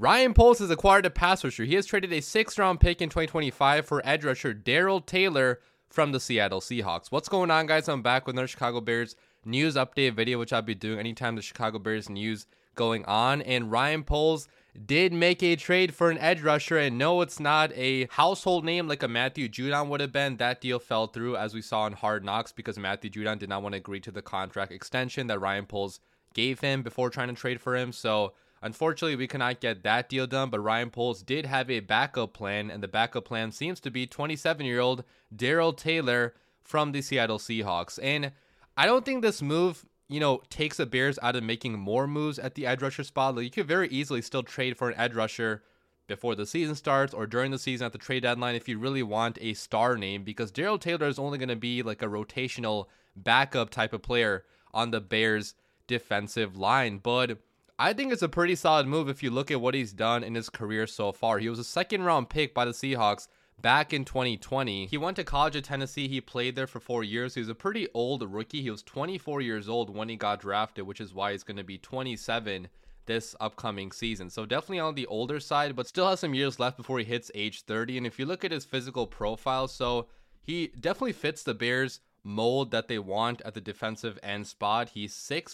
Ryan Poles has acquired a pass rusher. He has traded a 6th-round pick in 2025 for edge rusher Darrell Taylor from the Seattle Seahawks. What's going on, guys? I'm back with another Chicago Bears news update video, which I'll be doing anytime the Chicago Bears news going on. And Ryan Poles did make a trade for an edge rusher, and no, it's not a household name like a Matthew Judon would have been. That deal fell through, as we saw in Hard Knocks, because Matthew Judon did not want to agree to the contract extension that Ryan Poles gave him before trying to trade for him. So unfortunately, we cannot get that deal done, but Ryan Poles did have a backup plan, and the backup plan seems to be 27-year-old Darrell Taylor from the Seattle Seahawks. And I don't think this move, takes the Bears out of making more moves at the edge rusher spot. Like, you could very easily still trade for an edge rusher before the season starts or during the season at the trade deadline if you really want a star name, because Darrell Taylor is only going to be like a rotational backup type of player on the Bears defensive line. But I think it's a pretty solid move if you look at what he's done in his career so far. He was a 2nd-round pick by the Seahawks back in 2020. He went to college at Tennessee. He played there for 4 years. He was a pretty old rookie. He was 24 years old when he got drafted, which is why he's going to be 27 this upcoming season. So definitely on the older side, but still has some years left before he hits age 30. And if you look at his physical profile, so he definitely fits the Bears mold that they want at the defensive end spot. He's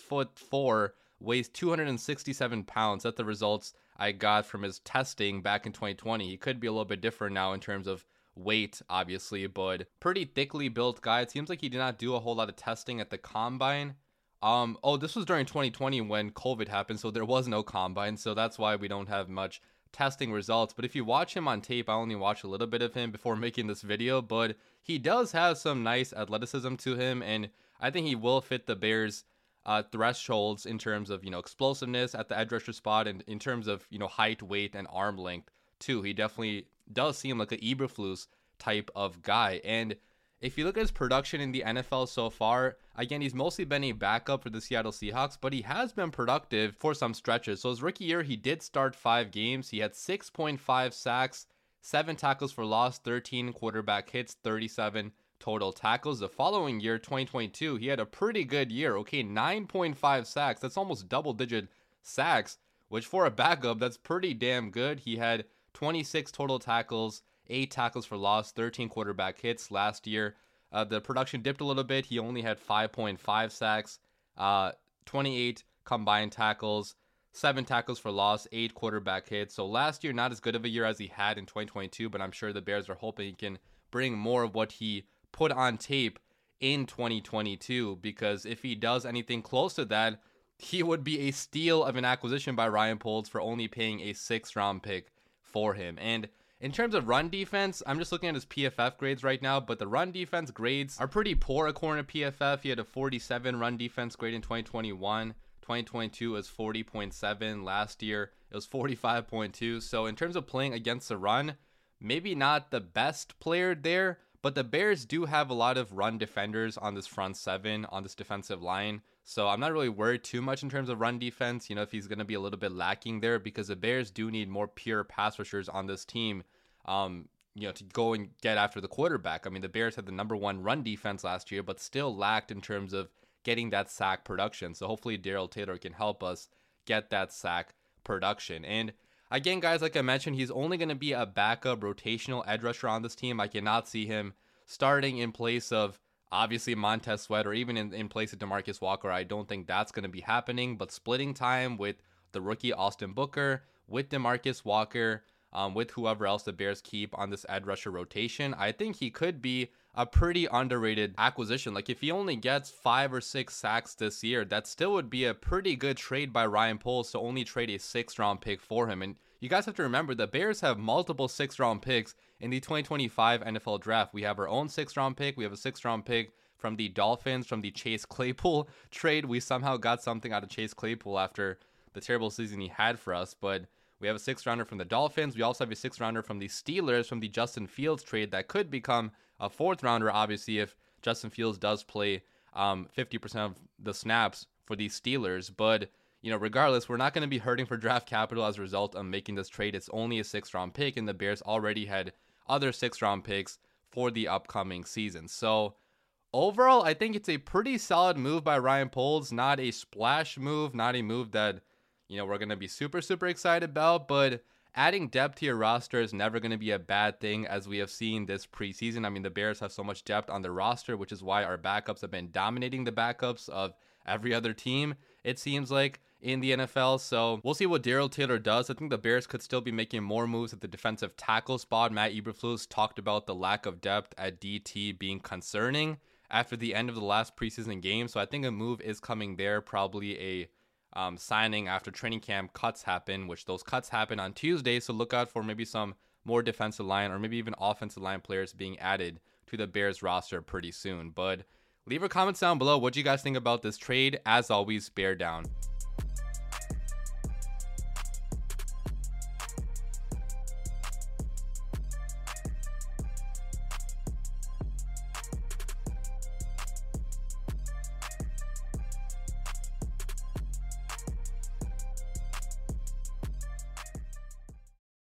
6'4", weighs 267 pounds. That's the results I got from his testing back in 2020. He could be a little bit different now in terms of weight, obviously, but pretty thickly built guy. It seems like he did not do a whole lot of testing at the combine. This was during 2020 when COVID happened, so there was no combine, so that's why we don't have much testing results. But if you watch him on tape, I only watched a little bit of him before making this video, but he does have some nice athleticism to him, and I think he will fit the Bears thresholds in terms of explosiveness at the edge rusher spot, and in terms of height, weight, and arm length too. He definitely does seem like an Eberflus type of guy. And if you look at his production in the NFL so far, again, he's mostly been a backup for the Seattle Seahawks, but he has been productive for some stretches. So his rookie year, he did start 5 games. He had 6.5 sacks, 7 tackles for loss, 13 quarterback hits, 37 total tackles. The following year, 2022, he had a pretty good year. 9.5 sacks. That's almost double-digit sacks, which for a backup, that's pretty damn good. He had 26 total tackles, 8 tackles for loss, 13 quarterback hits last year. The production dipped a little bit. He only had 5.5 sacks, 28 combined tackles, 7 tackles for loss, 8 quarterback hits. So last year, not as good of a year as he had in 2022, but I'm sure the Bears are hoping he can bring more of what he put on tape in 2022, because if he does anything close to that, he would be a steal of an acquisition by Ryan Poles for only paying a 6th-round pick for him. And in terms of run defense, I'm just looking at his PFF grades right now, but the run defense grades are pretty poor according to PFF. He had a 47 run defense grade in 2021. 2022 was 40.7. Last year, it was 45.2. So in terms of playing against the run, maybe not the best player there, but the Bears do have a lot of run defenders on this front 7, on this defensive line. So I'm not really worried too much in terms of run defense, if he's going to be a little bit lacking there, because the Bears do need more pure pass rushers on this team, to go and get after the quarterback. I mean, the Bears had the number 1 run defense last year, but still lacked in terms of getting that sack production. So hopefully Darrell Taylor can help us get that sack production. And again, guys, like I mentioned, he's only going to be a backup rotational edge rusher on this team. I cannot see him starting in place of, obviously, Montez Sweat, or even in place of DeMarcus Walker. I don't think that's going to be happening. But splitting time with the rookie Austin Booker, with DeMarcus Walker, with whoever else the Bears keep on this edge rusher rotation, I think he could be a pretty underrated acquisition. Like, if he only gets 5 or 6 sacks this year, that still would be a pretty good trade by Ryan Poles to only trade a 6th-round pick for him. And you guys have to remember, the Bears have multiple 6th-round picks in the 2025 NFL draft. We have our own 6th-round pick. We have a 6th-round pick from the Dolphins, from the Chase Claypool trade. We somehow got something out of Chase Claypool after the terrible season he had for us, but we have a 6th-rounder from the Dolphins. We also have a 6th-rounder from the Steelers from the Justin Fields trade that could become a 4th-rounder, obviously, if Justin Fields does play 50% of the snaps for the Steelers. But, regardless, we're not going to be hurting for draft capital as a result of making this trade. It's only a 6th-round pick, and the Bears already had other 6th-round picks for the upcoming season. So overall, I think it's a pretty solid move by Ryan Poles. Not a splash move, not a move that we're going to be super excited about. But adding depth to your roster is never going to be a bad thing, as we have seen this preseason. I mean, the Bears have so much depth on their roster, which is why our backups have been dominating the backups of every other team, it seems like, in the NFL. So we'll see what Darrell Taylor does. I think the Bears could still be making more moves at the defensive tackle spot. Matt Eberflus talked about the lack of depth at DT being concerning after the end of the last preseason game. So I think a move is coming there, probably a signing after training camp cuts happen, which those cuts happen on Tuesday. So look out for maybe some more defensive line or maybe even offensive line players being added to the Bears roster pretty soon. But leave your comments down below. What do you guys think about this trade? As always, bear down.